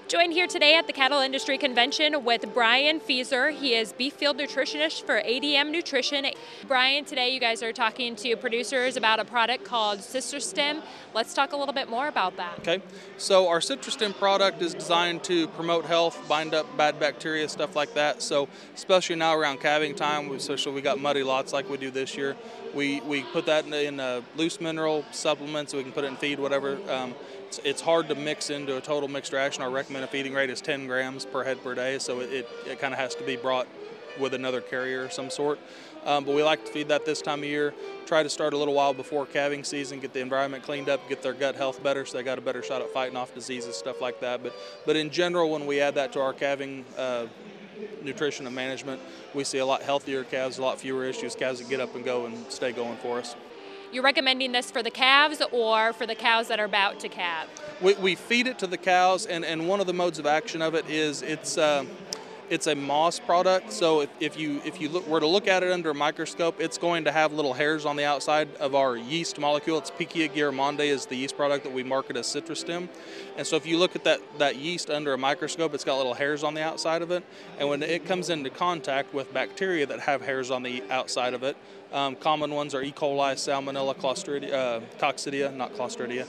Joined here today at the Cattle Industry Convention with Brian Fieser. He is beef field nutritionist for ADM Nutrition. Brian, today you guys are talking to producers about a product called CitraStim. Let's talk a little bit more about that. Okay, so our CitraStim product is designed to promote health, bind up bad bacteria, stuff like that. So especially now around calving time, especially we got muddy lots like we do this year, we put that in loose mineral supplements so we can put it in feed, whatever. It's hard to mix into a total mixed ration. Our recommended feeding rate is 10 grams per head per day, so it kind of has to be brought with another carrier of some sort. But we like to feed that this time of year. Try to start a little while before calving season, get the environment cleaned up, get their gut health better so they got a better shot at fighting off diseases, stuff like that. But in general, when we add that to our calving nutrition and management, we see a lot healthier calves, a lot fewer issues, calves that get up and go and stay going for us. You're recommending this for the calves or for the cows that are about to calve? We feed it to the cows, and one of the modes of action of it is it's a moss product. So if you were to look at it under a microscope, it's going to have little hairs on the outside of our yeast molecule. It's Pichia gyromonde is the yeast product that we market as CitraStim. And so if you look at that yeast under a microscope, it's got little hairs on the outside of it. And when it comes into contact with bacteria that have hairs on the outside of it, common ones are E. coli, Salmonella, Coccidia, not Clostridia.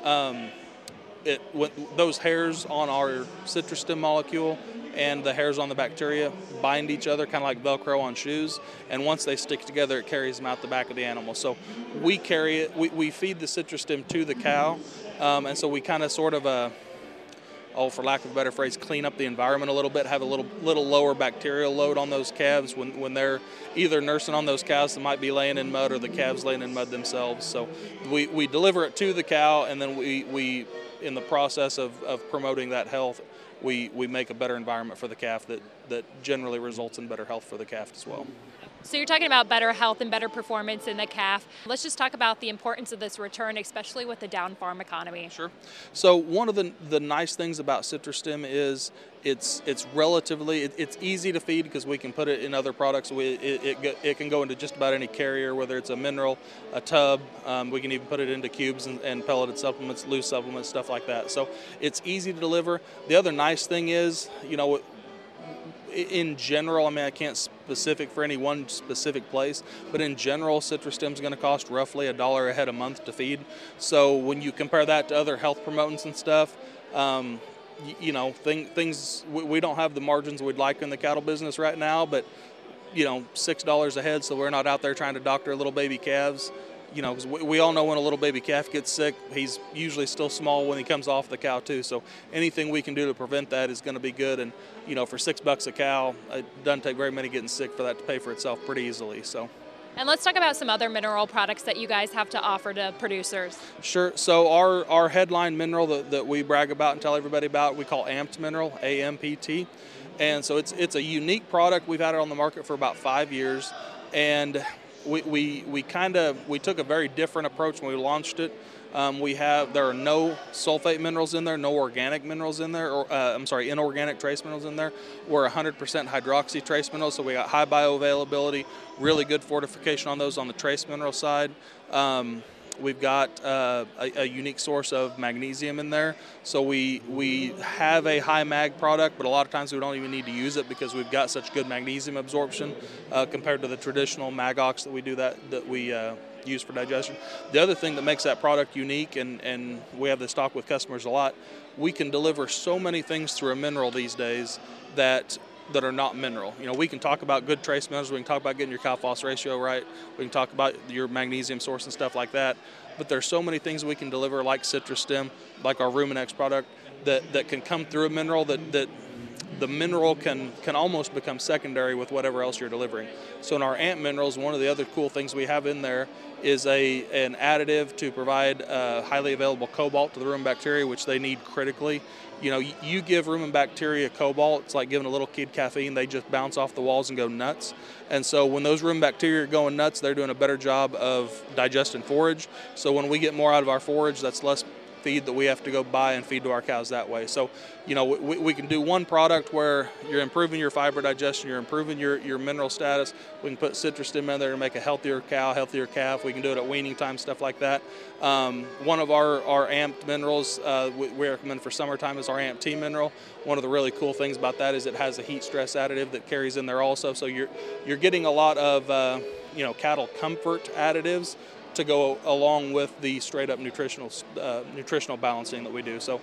Those hairs on our CitraStim molecule and the hairs on the bacteria bind each other, kind of like Velcro on shoes, and once they stick together, it carries them out the back of the animal. So we carry it, we feed the CitraStim to the cow, and so we kind of sort of, for lack of a better phrase, clean up the environment a little bit, have a little lower bacterial load on those calves when they're either nursing on those cows that might be laying in mud or the calves laying in mud themselves. So we deliver it to the cow, and then we in the process of promoting that health, we make a better environment for the calf that generally results in better health for the calf as well. So you're talking about better health and better performance in the calf. Let's just talk about the importance of this return, especially with the down farm economy. Sure. So one of the nice things about CitraStim is it's relatively, it's easy to feed because we can put it in other products. It can go into just about any carrier, whether it's a mineral, a tub. We can even put it into cubes and pelleted supplements, loose supplements, stuff like that. So it's easy to deliver. The other nice thing is, in general, I mean, I can't specific for any one specific place, but in general, CitraStim is going to cost roughly $1 a head a month to feed. So when you compare that to other health promotants and stuff, things we don't have the margins we'd like in the cattle business right now, but $6 a head, so we're not out there trying to doctor little baby calves. Because we all know when a little baby calf gets sick, he's usually still small when he comes off the cow too. So anything we can do to prevent that is going to be good. And for $6 a cow, it doesn't take very many getting sick for that to pay for itself pretty easily. So. And let's talk about some other mineral products that you guys have to offer to producers. Sure. So our headline mineral that we brag about and tell everybody about, we call AMPT mineral, AMPT. And so it's a unique product. We've had it on the market for about 5 years, and we took a very different approach when we launched it. There are no sulfate minerals in there, no organic minerals in there, inorganic trace minerals in there. We're 100% hydroxy trace minerals, so we got high bioavailability, really good fortification on those on the trace mineral side. We've got a unique source of magnesium in there. So we have a high mag product, but a lot of times we don't even need to use it because we've got such good magnesium absorption compared to the traditional Magox that we do that we use for digestion. The other thing that makes that product unique, and we have this talk with customers a lot, we can deliver so many things through a mineral these days that are not mineral. We can talk about good trace minerals, we can talk about getting your cow-phos ratio right, we can talk about your magnesium source and stuff like that, but there's so many things we can deliver like CitraStim, like our Ruminex product, that can come through a mineral that the mineral can almost become secondary with whatever else you're delivering. So in our AMP minerals, one of the other cool things we have in there is an additive to provide highly available cobalt to the rumen bacteria, which they need critically. You give rumen bacteria cobalt, it's like giving a little kid caffeine. They just bounce off the walls and go nuts. And so when those rumen bacteria are going nuts, they're doing a better job of digesting forage. So when we get more out of our forage, that's less feed that we have to go buy and feed to our cows that way. So, you know, we can do one product where you're improving your fiber digestion, you're improving your mineral status. We can put CitraStim in there to make a healthier cow, healthier calf. We can do it at weaning time, stuff like that. One of our amped minerals we recommend for summertime is our Amp T mineral. One of the really cool things about that is it has a heat stress additive that carries in there also. So you're getting a lot of you know, cattle comfort additives to go along with the straight up nutritional balancing that we do. So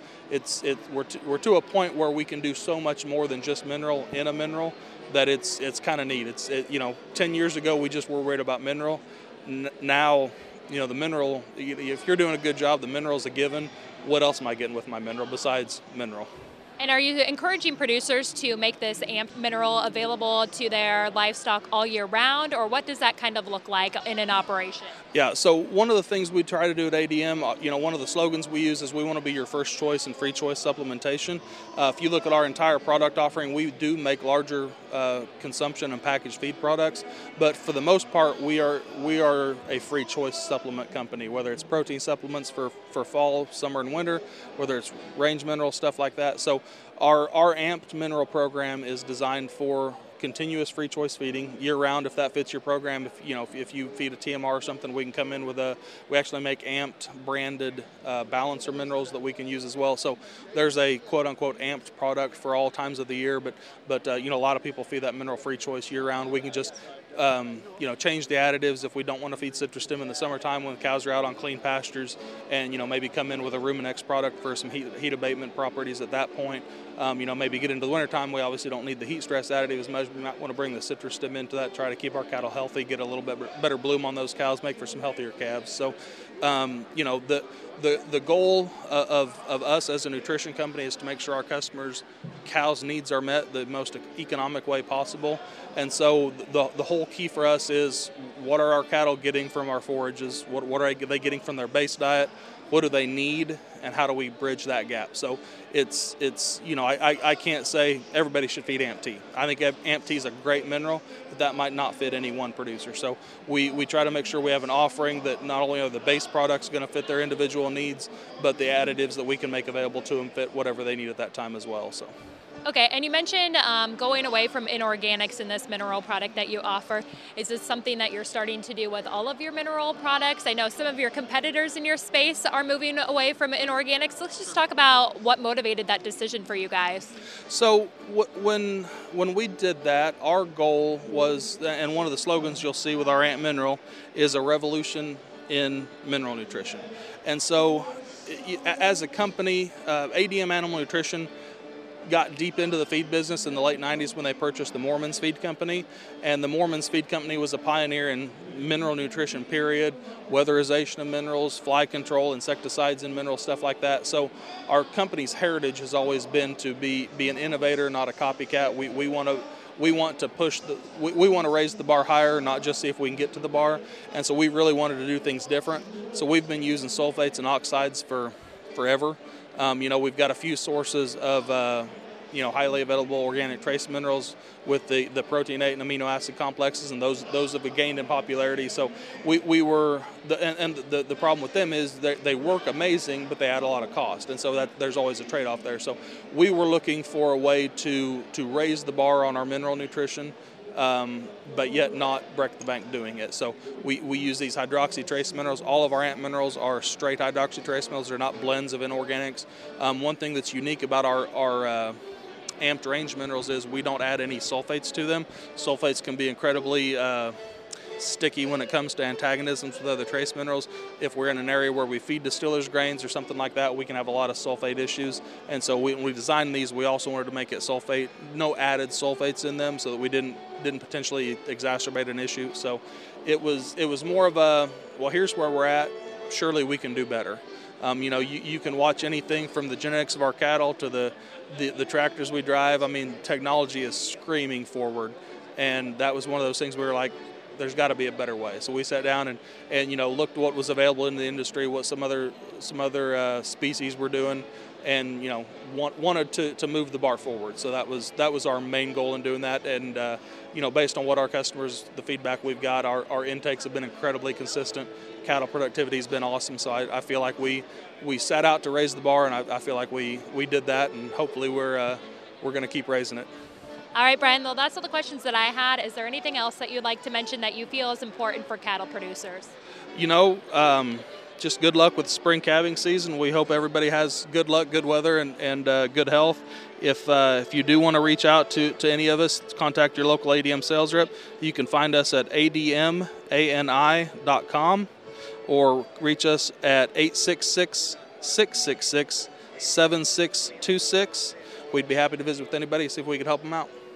we're to a point where we can do so much more than just mineral in a mineral that it's kind of neat. You know, 10 years ago we just were worried about mineral. Now, you know, the mineral, if you're doing a good job, the mineral's a given. What else am I getting with my mineral besides mineral? And are you encouraging producers to make this AMP mineral available to their livestock all year round, or what does that kind of look like in an operation? Yeah, so one of the things we try to do at ADM, you know, one of the slogans we use is we want to be your first choice in free choice supplementation. If you look at our entire product offering, we do make larger consumption and packaged feed products, but for the most part, we are a free choice supplement company, whether it's protein supplements for fall, summer, and winter, whether it's range mineral, stuff like that. So our amped mineral program is designed for continuous free choice feeding year round if that fits your program. If you feed a TMR or something, we can come in with we actually make amped branded balancer minerals that we can use as well. So there's a quote unquote amped product for all times of the year, but you know, a lot of people feed that mineral free choice year round. We can just you know, change the additives if we don't want to feed CitraStim in the summertime when cows are out on clean pastures, and you know, maybe come in with a Ruminex product for some heat abatement properties at that point. You know, maybe get into the wintertime, we obviously don't need the heat stress additive as much. We might want to bring the CitraStim into that, try to keep our cattle healthy, get a little bit better bloom on those cows, make for some healthier calves. So you know, the goal of us as a nutrition company is to make sure our customers' cows' needs are met the most economic way possible. And so the whole key for us is, what are our cattle getting from our forages? What are they getting from their base diet? What do they need, and how do we bridge that gap? So it's you know, I can't say everybody should feed Amp T. I think Amp T is a great mineral, but that might not fit any one producer. So we try to make sure we have an offering that not only are the base products going to fit their individual needs, but the additives that we can make available to them fit whatever they need at that time as well. So. Okay, and you mentioned going away from inorganics in this mineral product that you offer. Is this something that you're starting to do with all of your mineral products? I know some of your competitors in your space are moving away from inorganics. Let's just talk about what motivated that decision for you guys. So when we did that, our goal was, and one of the slogans you'll see with our Amp Mineral is a revolution in mineral nutrition. And so as a company, ADM Animal Nutrition got deep into the feed business in the late 90s when they purchased the Mormons Feed Company. And the Mormons Feed Company was a pioneer in mineral nutrition, period, weatherization of minerals, fly control, insecticides and minerals, stuff like that. So our company's heritage has always been to be an innovator, not a copycat. We want to push we want to raise the bar higher, not just see if we can get to the bar. And so we really wanted to do things different. So we've been using sulfates and oxides for forever. You know, we've got a few sources of you know, highly available organic trace minerals with the proteinate and amino acid complexes, and those have gained in popularity. So we were the problem with them is they work amazing, but they add a lot of cost, and so there's always a trade-off there. So we were looking for a way to raise the bar on our mineral nutrition, but yet not break the bank doing it. So we use these hydroxy trace minerals. All of our Amp minerals are straight hydroxy trace minerals. They're not blends of inorganics. One thing that's unique about our Amped range minerals is we don't add any sulfates to them. Sulfates can be incredibly sticky when it comes to antagonisms with other trace minerals. If we're in an area where we feed distillers grains or something like that, we can have a lot of sulfate issues. And so when we designed these, we also wanted to make it sulfate, no added sulfates in them, so that we didn't potentially exacerbate an issue. So it was more of a, well, here's where we're at, surely we can do better. You know, you can watch anything from the genetics of our cattle to the tractors we drive. I mean, technology is screaming forward, and that was one of those things we were like, there's got to be a better way. So we sat down and you know, looked what was available in the industry, what some other species were doing, and wanted to move the bar forward. So that was our main goal in doing that. And based on what our customers, the feedback we've got, our intakes have been incredibly consistent. Cattle productivity has been awesome. So I feel like we set out to raise the bar, and I feel like we did that, and hopefully we're going to keep raising it. All right, Brian, well, that's all the questions that I had. Is there anything else that you'd like to mention that you feel is important for cattle producers? Just good luck with spring calving season. We hope everybody has good luck, good weather, and good health. If you do want to reach out to any of us, contact your local ADM sales rep. You can find us at admani.com or reach us at 866-666-7626. We'd be happy to visit with anybody, see if we could help them out.